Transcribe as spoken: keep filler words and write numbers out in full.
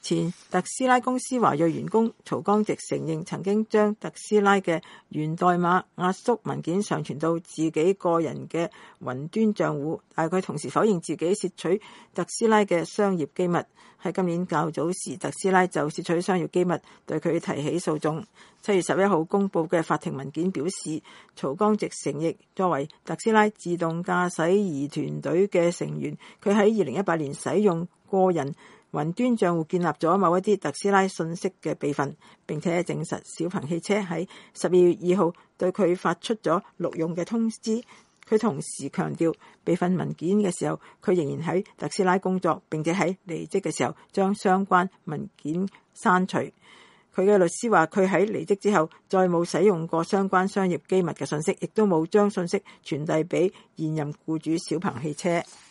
前特斯拉公司華裔員工曹光直承認曾經將特斯拉嘅源代碼壓縮文件上傳到自己個人嘅雲端賬戶，但佢同時否認自己竊取特斯拉嘅商業機密。喺今年較早時，特斯拉就竊取商業機密對佢提起訴訟。七月十一號公佈嘅法庭文件表示，曹光直承認作為特斯拉自動駕駛儀團隊嘅成員，佢喺二零一八年使用個人雲端賬戶建立咗某一啲特斯拉信息嘅備份，並且證實小鵬汽車喺十二月二號對佢發出咗錄用嘅通知。佢同時強調，備份文件嘅時候，佢仍然喺特斯拉工作，並且喺離職嘅時候將相關文件刪除。佢嘅律師話，佢喺離職之後再冇使用過相關商業機密嘅信息，亦都冇將信息傳遞俾現任僱主小鵬汽車。